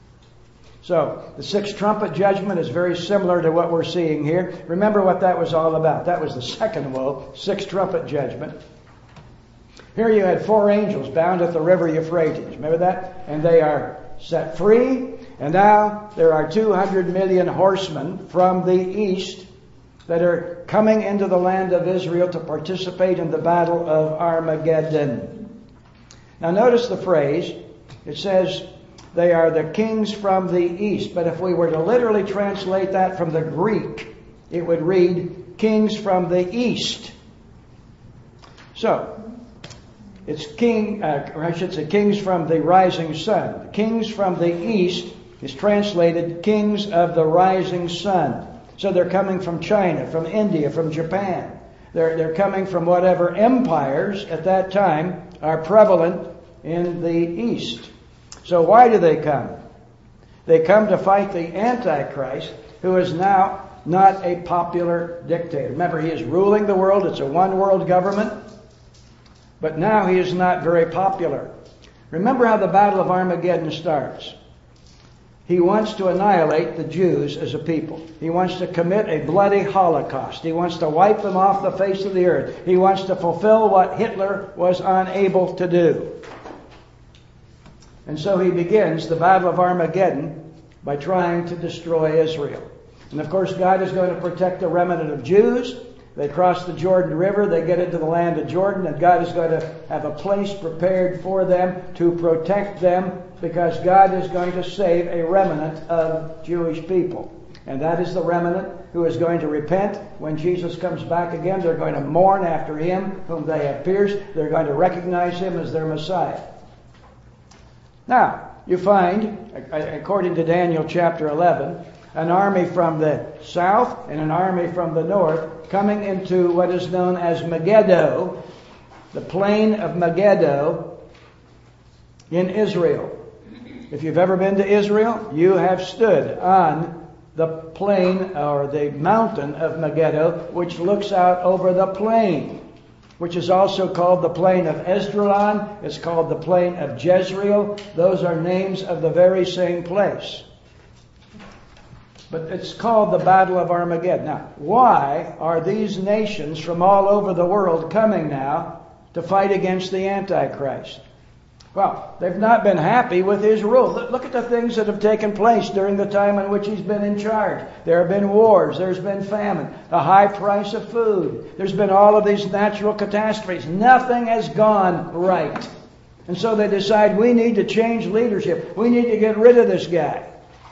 So, the 6th trumpet judgment is very similar to what we're seeing here. Remember what that was all about. That was the 2nd woe, 6th trumpet judgment. Here you had 4 angels bound at the river Euphrates. Remember that? And they are set free. And now there are 200 million horsemen from the east that are coming into the land of Israel to participate in the battle of Armageddon. Now notice the phrase. It says they are the kings from the east. But if we were to literally translate that from the Greek, it would read kings from the east. So, it's kings from the rising sun. The kings from the east is translated kings of the rising sun. So they're coming from China, from India, from Japan. They're coming from whatever empires at that time are prevalent in the east. So why do they come? They come to fight the Antichrist, who is now not a popular dictator. Remember, he is ruling the world. It's a one-world government. But now he is not very popular. Remember how the Battle of Armageddon starts. He wants to annihilate the Jews as a people. He wants to commit a bloody Holocaust. He wants to wipe them off the face of the earth. He wants to fulfill what Hitler was unable to do. And so he begins the Battle of Armageddon by trying to destroy Israel. And of course, God is going to protect the remnant of Jews. They cross the Jordan River, they get into the land of Jordan, and God is going to have a place prepared for them to protect them, because God is going to save a remnant of Jewish people. And that is the remnant who is going to repent when Jesus comes back again. They're going to mourn after him whom they have pierced. They're going to recognize him as their Messiah. Now, you find, according to Daniel chapter 11, an army from the south and an army from the north coming into what is known as Megiddo, the plain of Megiddo in Israel. If you've ever been to Israel, you have stood on the plain or the mountain of Megiddo, which looks out over the plain. which is also called the plain of Esdraelon. It's called the plain of Jezreel. Those are names of the very same place. But it's called the Battle of Armageddon. Now, why are these nations from all over the world coming now to fight against the Antichrist? Well, they've not been happy with his rule. Look at the things that have taken place during the time in which he's been in charge. There have been wars. There's been famine. A high price of food. There's been all of these natural catastrophes. Nothing has gone right. And so they decide we need to change leadership. We need to get rid of this guy.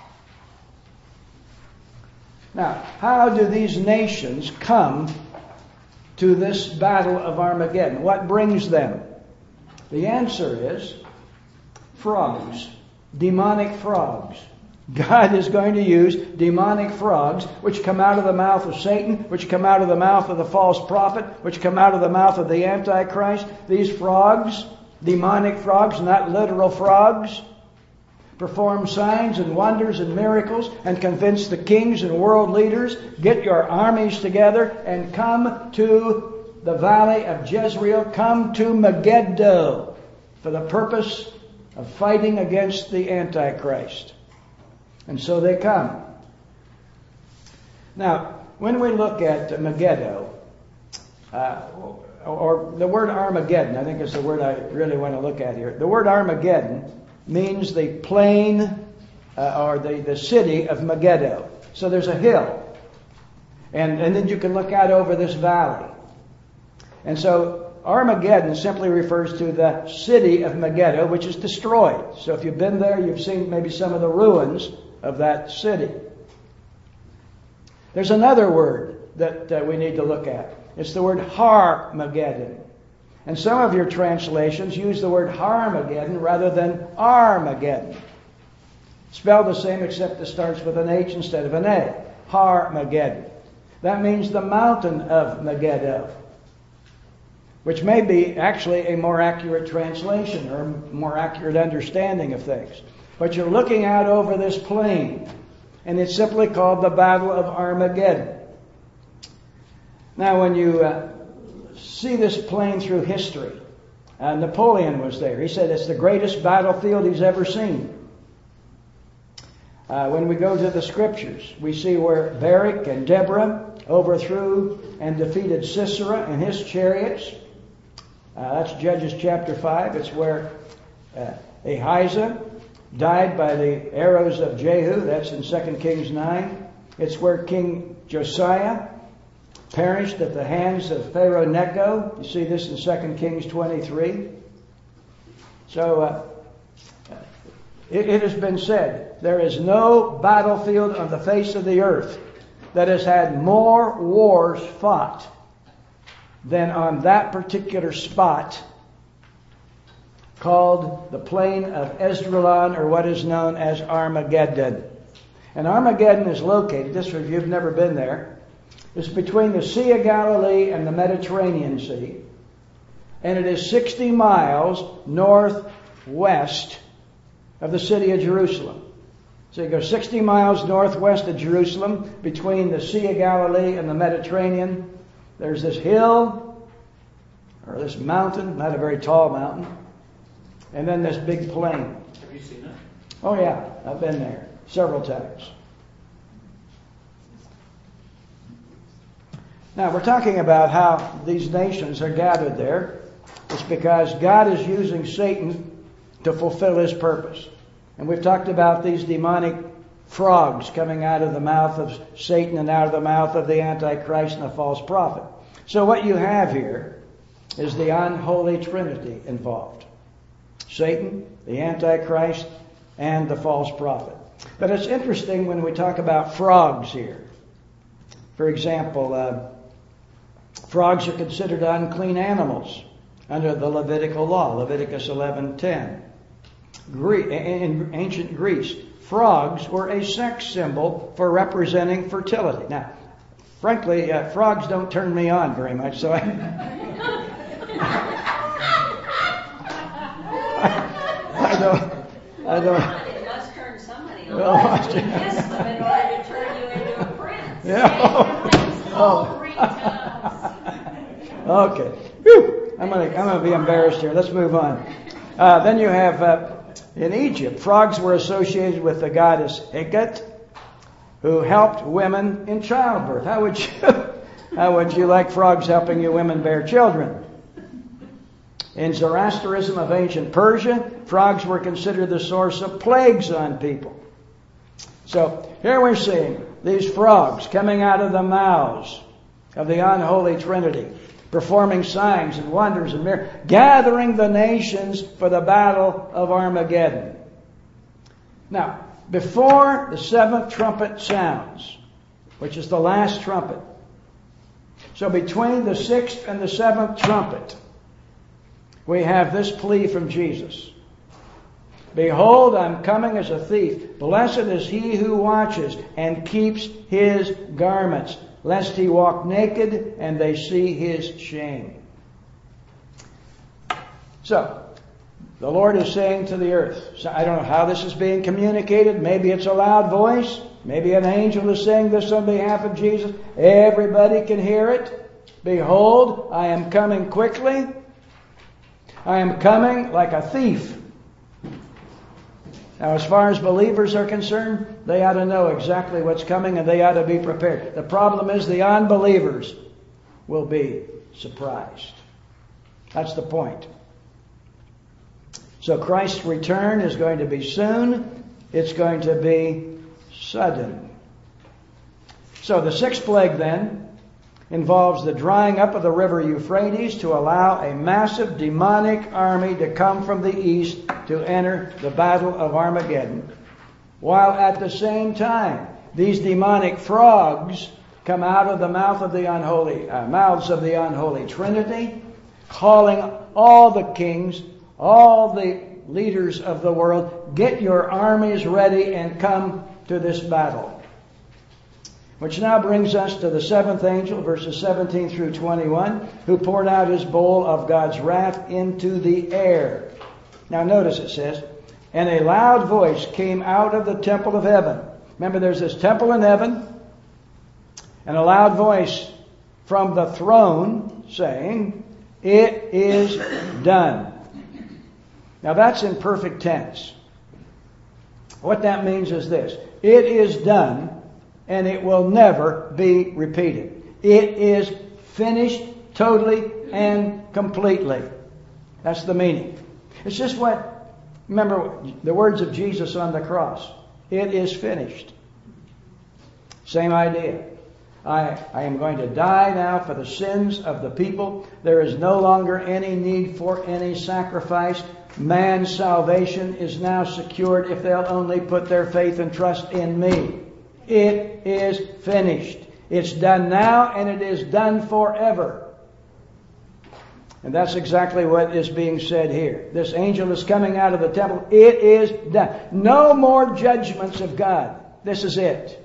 Now, how do these nations come to this battle of Armageddon? What brings them? The answer is frogs, demonic frogs. God is going to use demonic frogs, which come out of the mouth of Satan, which come out of the mouth of the false prophet, which come out of the mouth of the Antichrist. These frogs, demonic frogs, not literal frogs, perform signs and wonders and miracles and convince the kings and world leaders, get your armies together and come to the valley of Jezreel, come to Megiddo for the purpose of fighting against the Antichrist. And so they come. Now, when we look at Megiddo, or the word Armageddon, I think is the word I really want to look at here. The word Armageddon means the plain or the city of Megiddo. So there's a hill. And then you can look out over this valley. And so Armageddon simply refers to the city of Megiddo, which is destroyed. So if you've been there, you've seen maybe some of the ruins of that city. There's another word that we need to look at. It's the word Har-Mageddon. And some of your translations use the word Harmageddon rather than Armageddon. Spelled the same except it starts with an H instead of an A. Harmageddon. That means the mountain of Megiddo, which may be actually a more accurate translation or a more accurate understanding of things. But you're looking out over this plain, and it's simply called the Battle of Armageddon. Now, when you see this plain through history, Napoleon was there. He said it's the greatest battlefield he's ever seen. When we go to the scriptures, we see where Barak and Deborah overthrew and defeated Sisera and his chariots. That's Judges chapter 5. It's where Ahaziah died by the arrows of Jehu. That's in 2 Kings 9. It's where King Josiah perished at the hands of Pharaoh Necho. You see this in 2 Kings 23. So it has been said, there is no battlefield on the face of the earth that has had more wars fought than on that particular spot called the plain of Esdraelon, or what is known as Armageddon. And Armageddon is located, this if you've never been there, it's between the Sea of Galilee and the Mediterranean Sea. And it is 60 miles northwest of the city of Jerusalem. So you go 60 miles northwest of Jerusalem, between the Sea of Galilee and the Mediterranean. There's this hill, or this mountain, not a very tall mountain, and then this big plain. Have you seen it? Oh yeah, I've been there several times. Now, we're talking about how these nations are gathered there. It's because God is using Satan to fulfill his purpose. And we've talked about these demonic frogs coming out of the mouth of Satan and out of the mouth of the Antichrist and the false prophet. So what you have here is the unholy trinity involved. Satan, the Antichrist, and the false prophet. But it's interesting when we talk about frogs here. For example, frogs are considered unclean animals under the Levitical law, Leviticus 11:10. In ancient Greece, frogs were a sex symbol for representing fertility. Now, frankly, frogs don't turn me on very much, so I don't. It must turn somebody on. Well, You kiss them in order to turn you into a prince. Yeah. All 3 times. Okay. Whew. I'm gonna be embarrassed here. Let's move on. Then you have in Egypt, frogs were associated with the goddess Heket, who helped women in childbirth. How would you like frogs helping you women bear children? In Zoroastrianism of ancient Persia, frogs were considered the source of plagues on people. So here we're seeing these frogs coming out of the mouths of the unholy Trinity, performing signs and wonders and miracles, gathering the nations for the battle of Armageddon. Now, before the seventh trumpet sounds, which is the last trumpet, so between the sixth and the seventh trumpet, we have this plea from Jesus. Behold, I'm coming as a thief. Blessed is he who watches and keeps his garments, lest he walk naked and they see his shame. So, the Lord is saying to the earth, so I don't know how this is being communicated. Maybe it's a loud voice. Maybe an angel is saying this on behalf of Jesus. Everybody can hear it. Behold, I am coming quickly. I am coming like a thief. Now, as far as believers are concerned, they ought to know exactly what's coming and they ought to be prepared. The problem is the unbelievers will be surprised. That's the point. So Christ's return is going to be soon. It's going to be sudden. So the sixth plague then involves the drying up of the river Euphrates to allow a massive demonic army to come from the east to enter the battle of Armageddon. While at the same time, these demonic frogs come out of the mouths of the unholy Trinity, calling all the kings, all the leaders of the world, get your armies ready and come to this battle. Which now brings us to the seventh angel, verses 17 through 21, who poured out his bowl of God's wrath into the air. Now notice it says, and a loud voice came out of the temple of heaven. Remember, there's this temple in heaven, and a loud voice from the throne saying, it is done. Now that's in perfect tense. What that means is this. It is done, and it will never be repeated. It is finished totally and completely. That's the meaning. It's just remember the words of Jesus on the cross. It is finished. Same idea. I am going to die now for the sins of the people. There is no longer any need for any sacrifice. Man's salvation is now secured if they'll only put their faith and trust in me. It is finished. It's done now and it is done forever. And that's exactly what is being said here. This angel is coming out of the temple. It is done. No more judgments of God. This is it.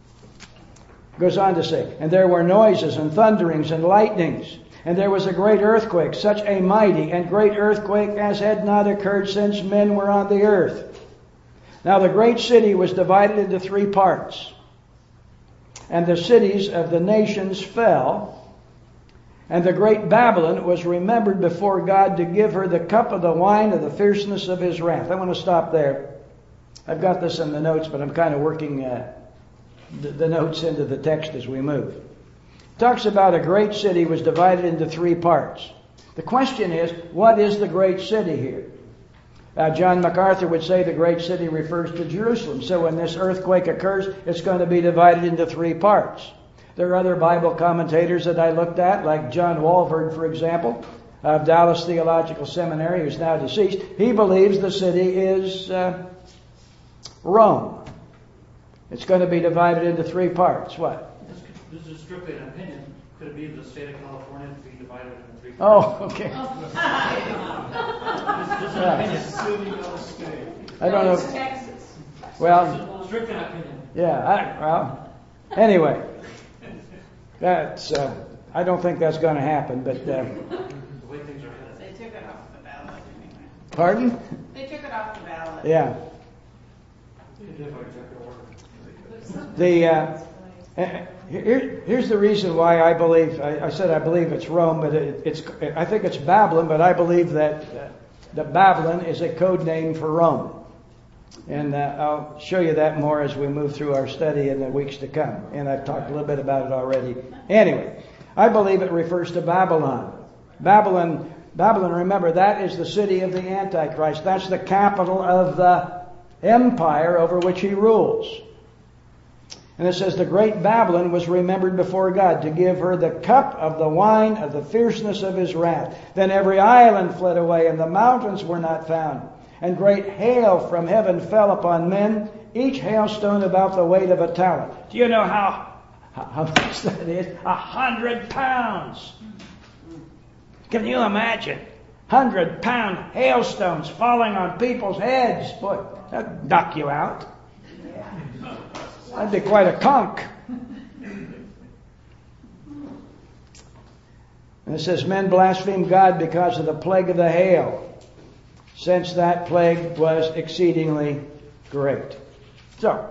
Goes on to say, and there were noises and thunderings and lightnings, and there was a great earthquake, such a mighty and great earthquake as had not occurred since men were on the earth. Now the great city was divided into three parts, and the cities of the nations fell, and the great Babylon was remembered before God to give her the cup of the wine of the fierceness of his wrath. I want to stop there. I've got this in the notes, but I'm kind of working the notes into the text as we move. It talks about a great city was divided into three parts. The question is, what is the great city here? John MacArthur would say the great city refers to Jerusalem. So when this earthquake occurs, it's going to be divided into three parts. There are other Bible commentators that I looked at, like John Walvoord, for example, of Dallas Theological Seminary, who's now deceased. He believes the city is Rome. It's going to be divided into three parts. What? This is strictly an opinion. Could it be the state of California to be divided into three parts? Oh, okay. This is an opinion. I don't know. Texas. Well, Strictly an opinion. yeah. Anyway, that's. I don't think that's going to happen. But The way things are headed. They took it off the ballot anyway. pardon? They took it off the ballot. Yeah. They did by executive order. Here's the reason why I believe, I said I believe it's Rome, but I think it's Babylon, but I believe that Babylon is a code name for Rome. And I'll show you that more as we move through our study in the weeks to come. And I've talked a little bit about it already. Anyway, I believe it refers to Babylon. Babylon, remember, that is the city of the Antichrist. That's the capital of the empire over which he rules. And it says, the great Babylon was remembered before God to give her the cup of the wine of the fierceness of his wrath. Then every island fled away, and the mountains were not found. And great hail from heaven fell upon men, each hailstone about the weight of a talent. Do you know how much that is? 100 pounds. Can you imagine? 100-pound hailstones falling on people's heads. Boy, that'd knock you out. That'd be quite a conk. And it says, men blasphemed God because of the plague of the hail, since that plague was exceedingly great. So,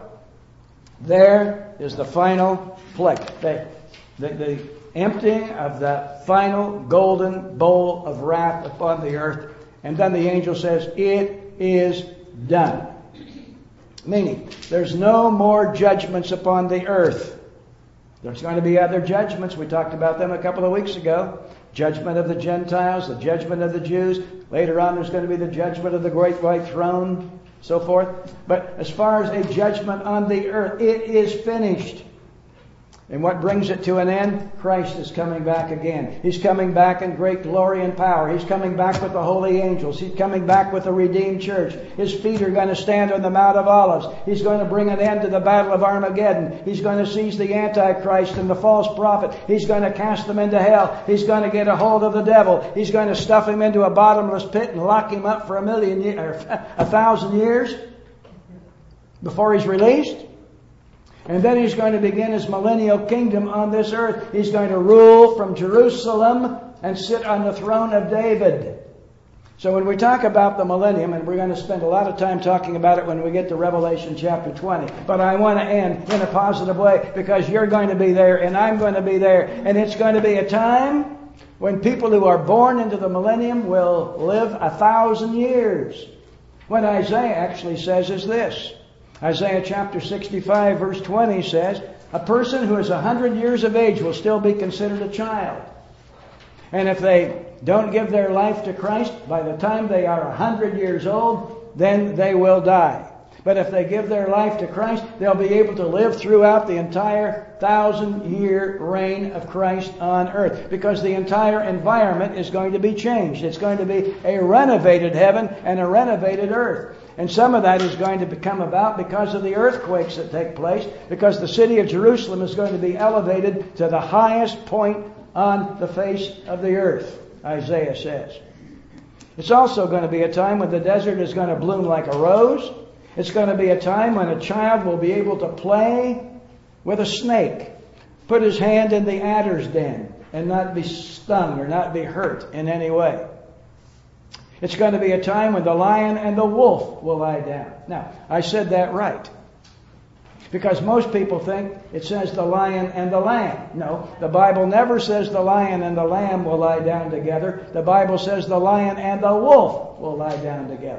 there is the final plague. The emptying of the final golden bowl of wrath upon the earth. And then the angel says, it is done. Meaning, there's no more judgments upon the earth. There's going to be other judgments. We talked about them a couple of weeks ago. Judgment of the Gentiles, the judgment of the Jews. Later on, there's going to be the judgment of the great white throne, so forth. But as far as a judgment on the earth, it is finished. And what brings it to an end? Christ is coming back again. He's coming back in great glory and power. He's coming back with the holy angels. He's coming back with the redeemed church. His feet are going to stand on the Mount of Olives. He's going to bring an end to the battle of Armageddon. He's going to seize the Antichrist and the false prophet. He's going to cast them into hell. He's going to get a hold of the devil. He's going to stuff him into a bottomless pit and lock him up for 1,000 years before he's released. And then he's going to begin his millennial kingdom on this earth. He's going to rule from Jerusalem and sit on the throne of David. So when we talk about the millennium, and we're going to spend a lot of time talking about it when we get to Revelation chapter 20, but I want to end in a positive way because you're going to be there and I'm going to be there. And it's going to be a time when people who are born into the millennium will live 1,000 years. What Isaiah actually says is this. Isaiah chapter 65 verse 20 says, a person who is 100 years of age will still be considered a child. And if they don't give their life to Christ, by the time they are 100 years old, then they will die. But if they give their life to Christ, they'll be able to live throughout the entire 1,000-year reign of Christ on earth. Because the entire environment is going to be changed. It's going to be a renovated heaven and a renovated earth. And some of that is going to come about because of the earthquakes that take place, because the city of Jerusalem is going to be elevated to the highest point on the face of the earth, Isaiah says. It's also going to be a time when the desert is going to bloom like a rose. It's going to be a time when a child will be able to play with a snake, put his hand in the adder's den, and not be stung or not be hurt in any way. It's going to be a time when the lion and the wolf will lie down. Now, I said that right. Because most people think it says the lion and the lamb. No, the Bible never says the lion and the lamb will lie down together. The Bible says the lion and the wolf will lie down together.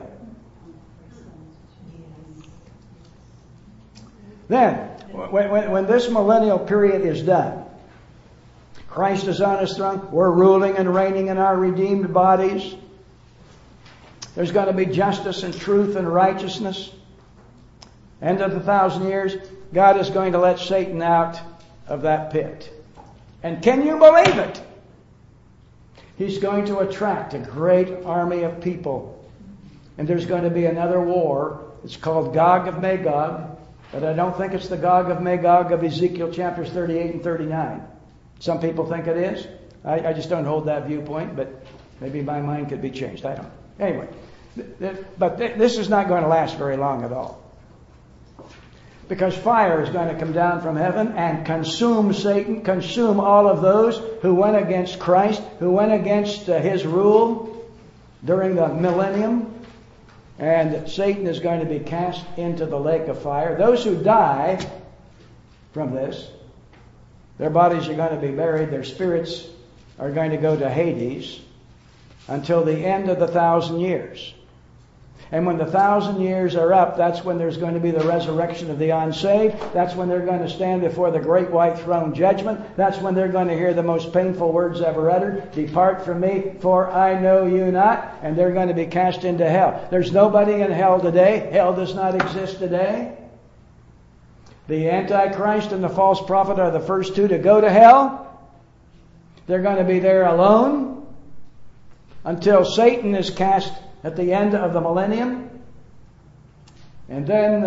Then, when this millennial period is done, Christ is on his throne. We're ruling and reigning in our redeemed bodies. There's going to be justice and truth and righteousness. End of the 1,000 years, God is going to let Satan out of that pit. And can you believe it? He's going to attract a great army of people. And there's going to be another war. It's called Gog of Magog. But I don't think it's the Gog of Magog of Ezekiel chapters 38 and 39. Some people think it is. I just don't hold that viewpoint, but maybe my mind could be changed. I don't know. Anyway, but this is not going to last very long at all. Because fire is going to come down from heaven and consume Satan, consume all of those who went against Christ, who went against his rule during the millennium. And Satan is going to be cast into the lake of fire. Those who die from this Their bodies are going to be buried. Their spirits are going to go to Hades until the end of the 1,000 years. And when the 1,000 years are up, that's when there's going to be the resurrection of the unsaved. That's when they're going to stand before the great white throne judgment. That's when they're going to hear the most painful words ever uttered. Depart from me, for I know you not. And they're going to be cast into hell. There's nobody in hell today. Hell does not exist today. The Antichrist and the false prophet are the first two to go to hell. They're going to be there alone until Satan is cast at the end of the millennium. And then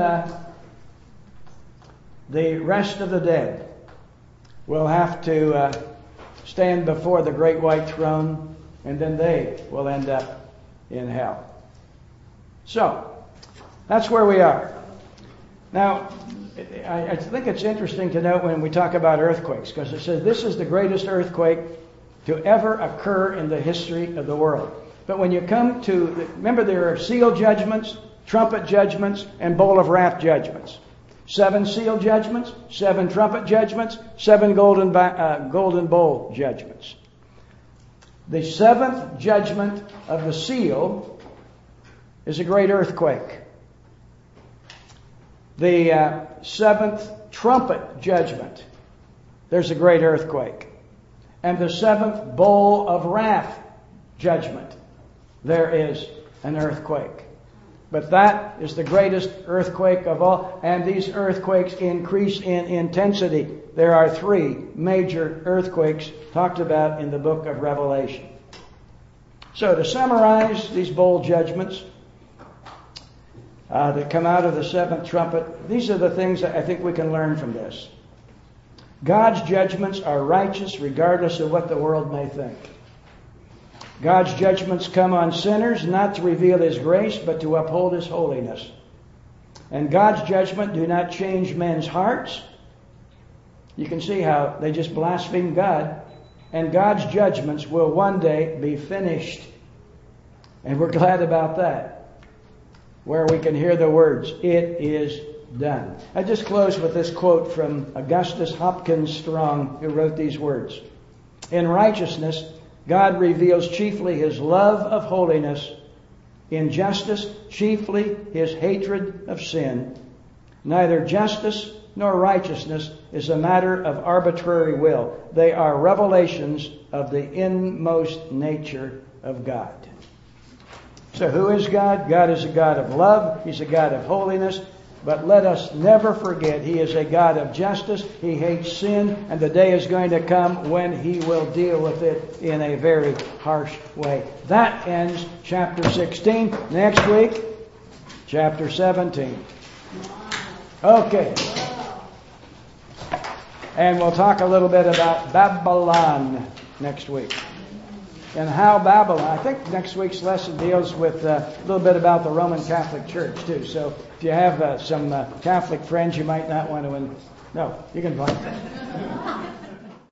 the rest of the dead will have to stand before the great white throne, and then they will end up in hell. So, that's where we are. Now, I think it's interesting to note when we talk about earthquakes, because it says this is the greatest earthquake to ever occur in the history of the world. But when you come to, remember there are seal judgments, trumpet judgments, and bowl of wrath judgments. 7 seal judgments, 7 trumpet judgments, 7 golden bowl judgments. The 7th judgment of the seal is a great earthquake. The 7th trumpet judgment, there's a great earthquake. And the 7th bowl of wrath judgment, there is an earthquake. But that is the greatest earthquake of all, and these earthquakes increase in intensity. There are 3 major earthquakes talked about in the book of Revelation. So to summarize these bowl judgments that come out of the 7th trumpet, these are the things that I think we can learn from this. God's judgments are righteous regardless of what the world may think. God's judgments come on sinners not to reveal His grace, but to uphold His holiness. And God's judgment do not change men's hearts. You can see how they just blaspheme God. And God's judgments will one day be finished. And we're glad about that. Where we can hear the words, "It is done." I just close with this quote from Augustus Hopkins Strong, who wrote these words. In righteousness, God reveals chiefly His love of holiness. In justice, chiefly His hatred of sin. Neither justice nor righteousness is a matter of arbitrary will. They are revelations of the inmost nature of God. So who is God? God is a God of love. He's a God of holiness. But let us never forget, He is a God of justice. He hates sin, and the day is going to come when He will deal with it in a very harsh way. That ends chapter 16. Next week, chapter 17. Okay. And we'll talk a little bit about Babylon next week. And how Babylon, I think next week's lesson deals with a little bit about the Roman Catholic Church too. So if you have some Catholic friends you might not want to, no, you can find them.